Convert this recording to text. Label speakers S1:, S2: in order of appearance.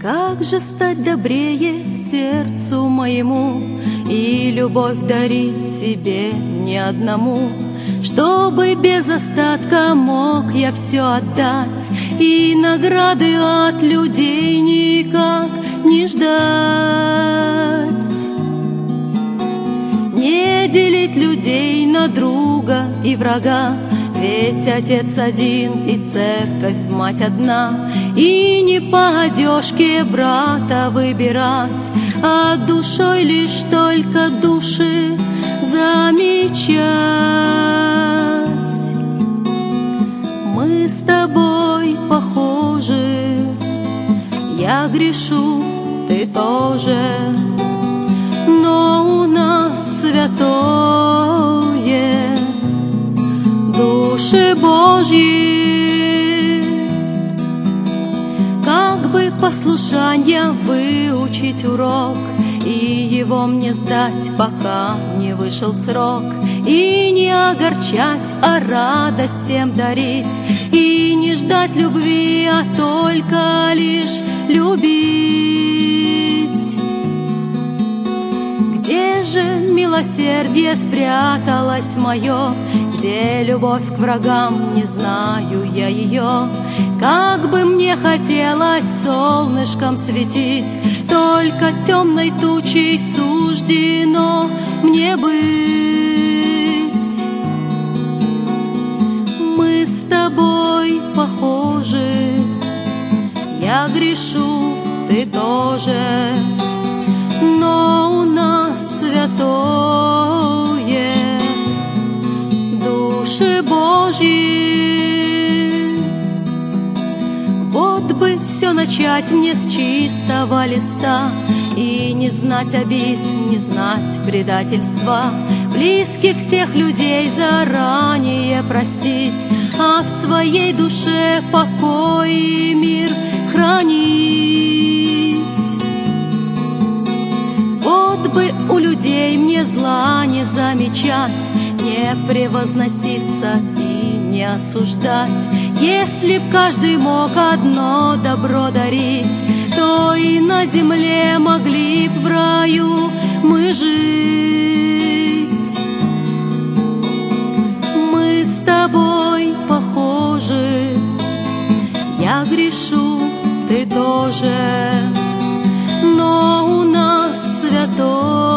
S1: Как же стать добрее сердцу моему и любовь дарить себе не одному, чтобы без остатка мог я все отдать и награды от людей никак не ждать. Не делить людей на друга и врага, ведь Отец один и Церковь Мать одна, и не по одежке брата выбирать, а душой лишь только души замечать. Мы с тобой похожи, я грешу, ты тоже, но у нас святое души Божьи. Как бы послушанья выучить урок и его мне сдать, пока не вышел срок, и не огорчать, а радость всем дарить, и не ждать любви, а только лишь любить. Где же милосердие спряталось мое? Где любовь к врагам? Не знаю я ее. Как бы мне хотелось солнышком светить, только темной тучей суждено мне быть. Мы с тобой похожи, я грешу, ты тоже, но у нас святое души Божьи. Вот бы все начать мне с чистого листа, и не знать обид, не знать предательства, близких всех людей заранее простить, а в своей душе покой и мир хранить. Вот бы у людей мне зла не замечать, не превозноситься и не осуждать. Если б каждый мог одно добро дарить, то и на земле могли б в раю мы жить. Мы с тобой похожи, я грешу, ты тоже, но у нас святой